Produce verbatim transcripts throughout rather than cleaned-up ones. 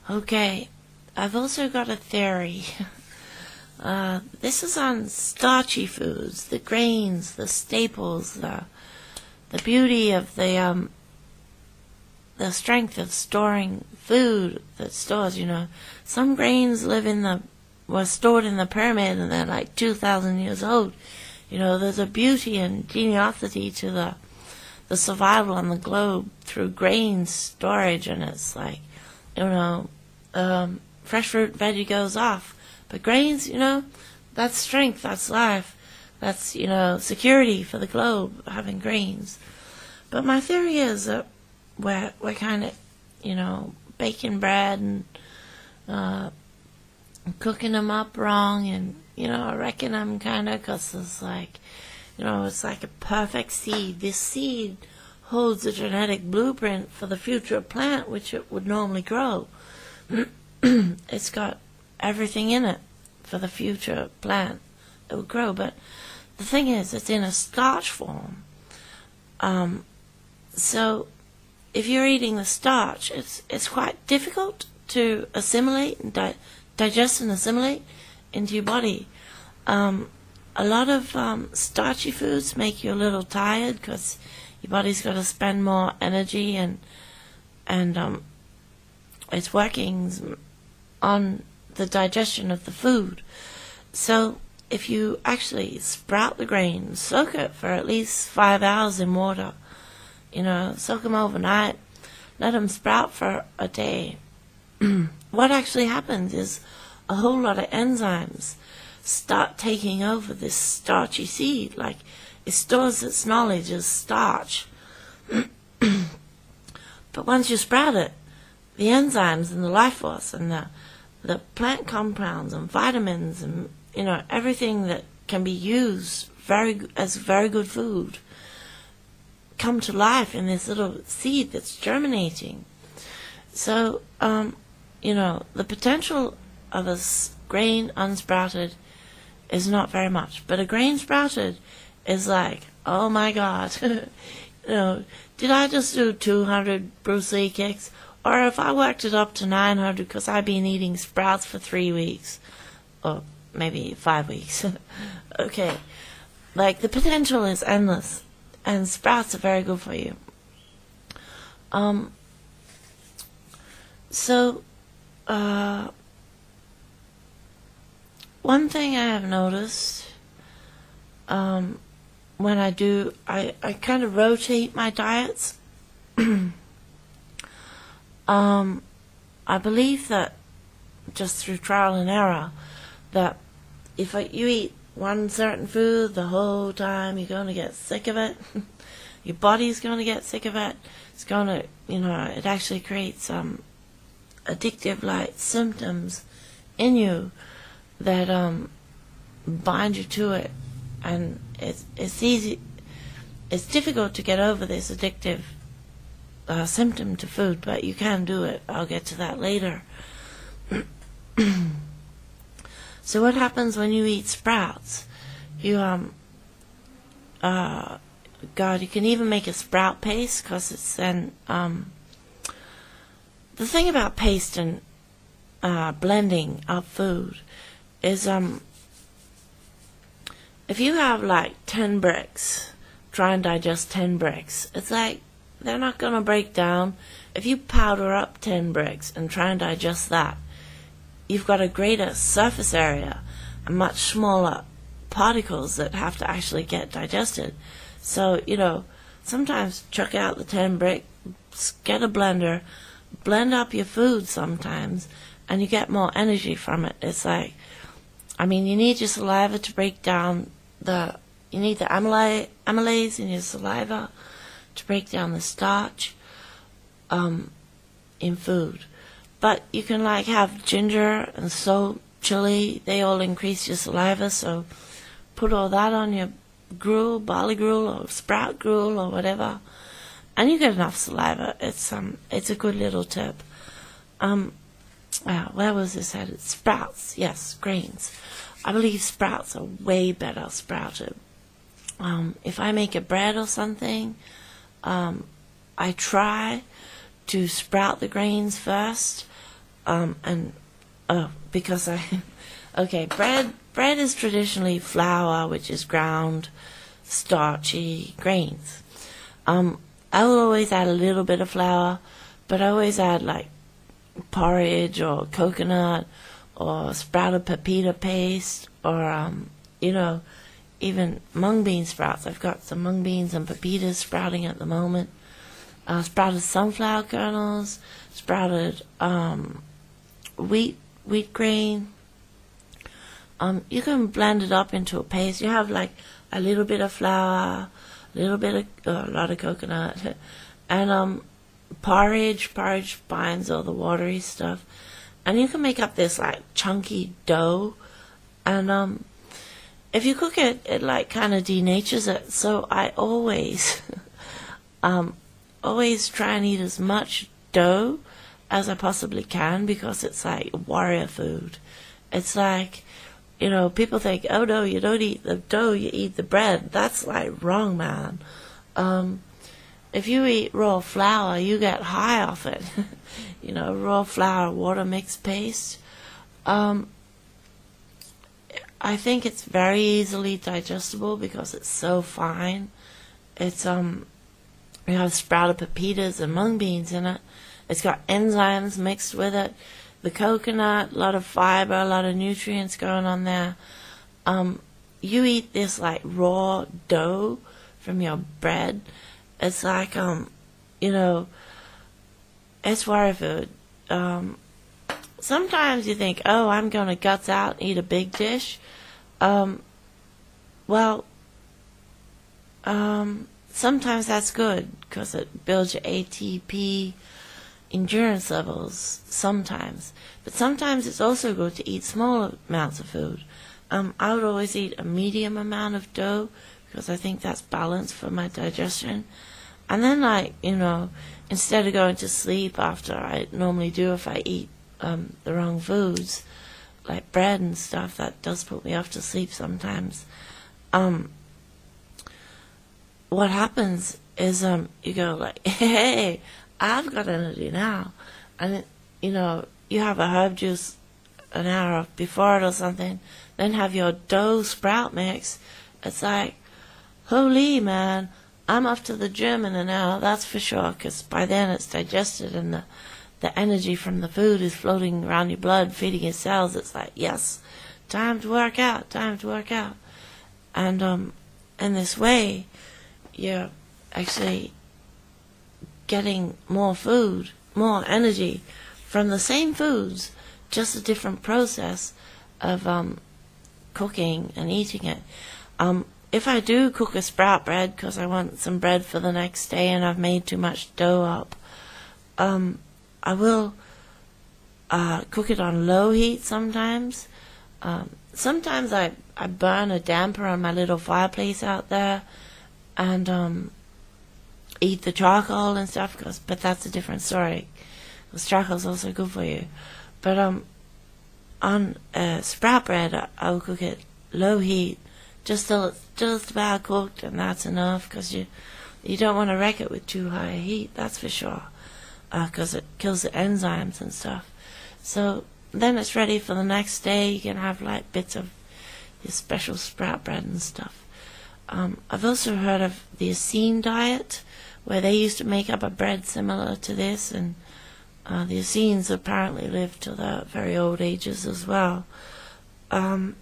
Okay, I've also got a theory. uh, this is on starchy foods, the grains, the staples, the the beauty of the um the strength of storing food that stores. You know, some grains live in the were stored in the pyramid and they're like two thousand years old. You know, there's a beauty and geniosity to the the survival on the globe through grain storage, and it's like, you know, um, fresh fruit, veggie goes off, but grains, you know, that's strength, that's life, that's, you know, security for the globe, having grains. But my theory is that we're, we're kind of, you know, baking bread and uh, cooking them up wrong, and, you know, I reckon I'm kind of, because it's like, you know, it's like a perfect seed. This seed holds a genetic blueprint for the future plant, which it would normally grow. It's got everything in it for the future plant it would grow. But the thing is, it's in a starch form. Um, so if you're eating the starch, it's it's quite difficult to assimilate and di- digest and assimilate into your body. Um, A lot of um, starchy foods make you a little tired because your body's got to spend more energy and and um, it's working on the digestion of the food. So if you actually sprout the grain, soak it for at least five hours in water, you know, soak them overnight, let them sprout for a day. What actually happens is a whole lot of enzymes start taking over this starchy seed. Like, it stores its knowledge as starch. But once you sprout it, the enzymes and the life force and the the plant compounds and vitamins and, you know, everything that can be used very as very good food come to life in this little seed that's germinating. So, um, you know, the potential of a grain unsprouted is not very much, but a grain sprouted is like, oh my God, you know, did I just do two hundred Bruce Lee kicks? Or if I worked it up to nine hundred because I've been eating sprouts for three weeks, or maybe five weeks. Okay, like, the potential is endless, and sprouts are very good for you. Um, so, uh, one thing I have noticed, um, when I do, I, I kind of rotate my diets. um, I believe that, just through trial and error, that if I, you eat one certain food the whole time, you're going to get sick of it. Your body's going to get sick of it. It's going to, you know, it actually creates um, addictive-like symptoms in you that um, bind you to it, and it's it's easy, it's difficult to get over this addictive uh, symptom to food, but you can do it. I'll get to that later. So what happens when you eat sprouts? You um uh God, you can even make a sprout paste, because it's then um the thing about paste and uh, blending of food is um if you have like ten bricks, try and digest ten bricks, it's like they're not gonna break down. If you powder up ten bricks and try and digest that, you've got a greater surface area and much smaller particles that have to actually get digested. So, you know, sometimes chuck out the ten bricks, get a blender, blend up your food sometimes, and you get more energy from it. It's like, I mean, you need your saliva to break down the, you need the amylase, amylase in your saliva to break down the starch um, in food. But you can like have ginger and salt, chili, they all increase your saliva, so put all that on your gruel, barley gruel or sprout gruel or whatever, and you get enough saliva. It's um, it's a good little tip. Um, uh, where was this headed? Sprouts, yes, grains. I believe sprouts are way better sprouted. Um, if I make a bread or something, um, I try to sprout the grains first. Um, and oh, because I, okay, bread bread is traditionally flour, which is ground, starchy grains. Um, I will always add a little bit of flour, but I always add like porridge or coconut or sprouted pepita paste or um, you know, even mung bean sprouts. I've got some mung beans and pepitas sprouting at the moment. Uh, sprouted sunflower kernels, sprouted um, wheat wheat grain. Um, you can blend it up into a paste. You have like a little bit of flour, a little bit of uh, a lot of coconut, and um, porridge. Porridge binds all the watery stuff, and you can make up this like chunky dough. And um, if you cook it, it like kind of denatures it. So I always, um, always try and eat as much dough as I possibly can, because it's like warrior food. It's like, you know, people think, oh no, you don't eat the dough, you eat the bread. That's like wrong, man. Um, if you eat raw flour, you get high off it. You know, raw flour, water mixed paste. Um, I think it's very easily digestible because it's so fine. It's, um, you have sprouted pepitas and mung beans in it. It's got enzymes mixed with it. The coconut, a lot of fiber, a lot of nutrients going on there. Um, you eat this like raw dough from your bread. It's like, um, you know, it's warrior food. Um, sometimes you think, oh, I'm going to guts out and eat a big dish. Um, well, um, sometimes that's good because it builds your A T P endurance levels sometimes. But sometimes it's also good to eat small amounts of food. Um, I would always eat a medium amount of dough because I think that's balanced for my digestion. And then, like, you know, instead of going to sleep after I normally do if I eat um, the wrong foods, like bread and stuff, that does put me off to sleep sometimes. Um, what happens is um, you go like, hey, I've got energy now. And, it, you know, you have a herb juice an hour before it or something, then have your dough sprout mix. It's like, holy man, I'm off to the gym in an hour, that's for sure, because by then it's digested and the, the energy from the food is floating around your blood, feeding your cells. It's like, yes, time to work out, time to work out. And um, in this way, you're actually getting more food, more energy from the same foods, just a different process of um, cooking and eating it. Um, if I do cook a sprout bread because I want some bread for the next day and I've made too much dough up, um, I will uh, cook it on low heat sometimes. Um, sometimes I, I burn a damper on my little fireplace out there and um, eat the charcoal and stuff, cause, but that's a different story. Because charcoal's also good for you. But um, on uh, sprout bread, I, I'll cook it low heat, just till it's just about cooked, and that's enough. Because you you don't want to wreck it with too high heat, that's for sure. Because uh, it kills the enzymes and stuff. So then it's ready for the next day. You can have like bits of your special sprout bread and stuff. Um, I've also heard of the Essene diet, where they used to make up a bread similar to this, and uh, the Essenes apparently lived to their very old ages as well. Um,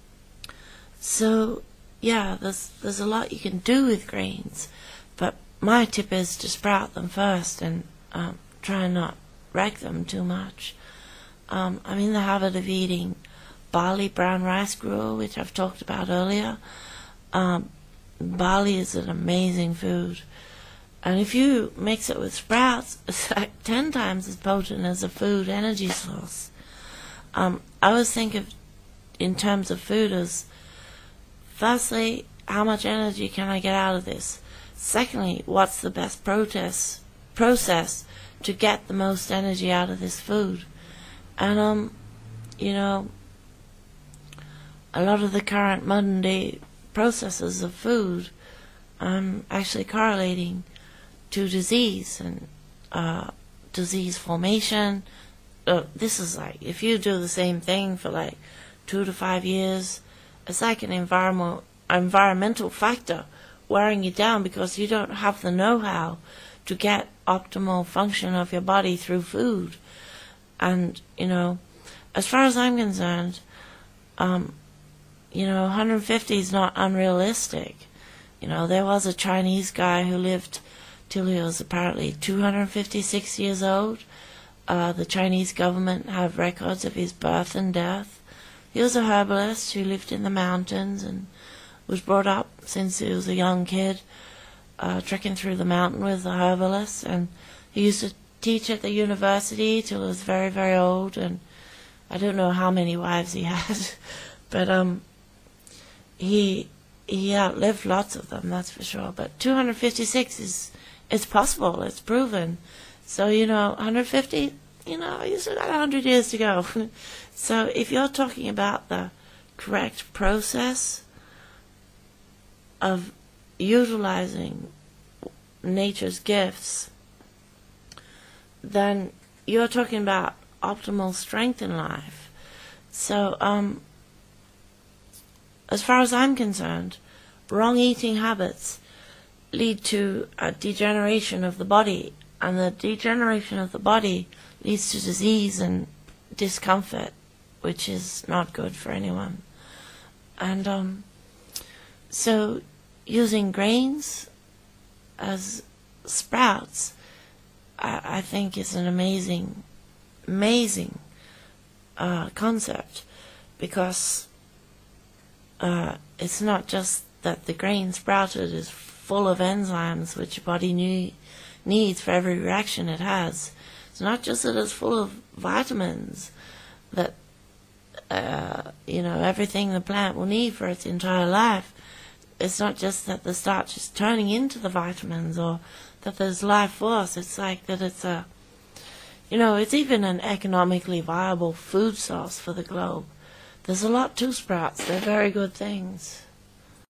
so, yeah, there's there's a lot you can do with grains, but my tip is to sprout them first and um, try and not wreck them too much. Um, I'm in the habit of eating barley brown rice gruel, which I've talked about earlier. Um, barley is an amazing food. And if you mix it with sprouts, it's like ten times as potent as a food energy source. Um, I always think of, in terms of food, as, firstly, how much energy can I get out of this? Secondly, what's the best process, process to get the most energy out of this food? And, um, you know, a lot of the current modern day processes of food um, actually correlating to disease and uh, disease formation, uh, this is like, if you do the same thing for like two to five years, it's like an environmental environmental factor wearing you down because you don't have the know-how to get optimal function of your body through food. And, you know, as far as I'm concerned, um, you know, one hundred fifty is not unrealistic. You know, there was a Chinese guy who lived till he was apparently two hundred fifty-six years old. Uh, the Chinese government have records of his birth and death. He was a herbalist who lived in the mountains and was brought up since he was a young kid, uh, trekking through the mountain with a herbalist. And he used to teach at the university till he was very, very old. And I don't know how many wives he had, but um, he he outlived lots of them, that's for sure. But two hundred fifty-six is it's possible, it's proven. So, you know, one hundred fifty, you know, you still got one hundred years to go. So if you're talking about the correct process of utilizing nature's gifts, then you're talking about optimal strength in life. So, um, as far as I'm concerned, wrong eating habits lead to a degeneration of the body, and the degeneration of the body leads to disease and discomfort, which is not good for anyone. And um, so using grains as sprouts, I, I think is an amazing, amazing uh, concept, because uh, it's not just that the grain sprouted is full of enzymes which your body need, needs for every reaction it has. It's not just that it's full of vitamins that, uh, you know, everything the plant will need for its entire life. It's not just that the starch is turning into the vitamins or that there's life force. It's like that it's a, you know, it's even an economically viable food source for the globe. There's a lot to sprouts. They're very good things.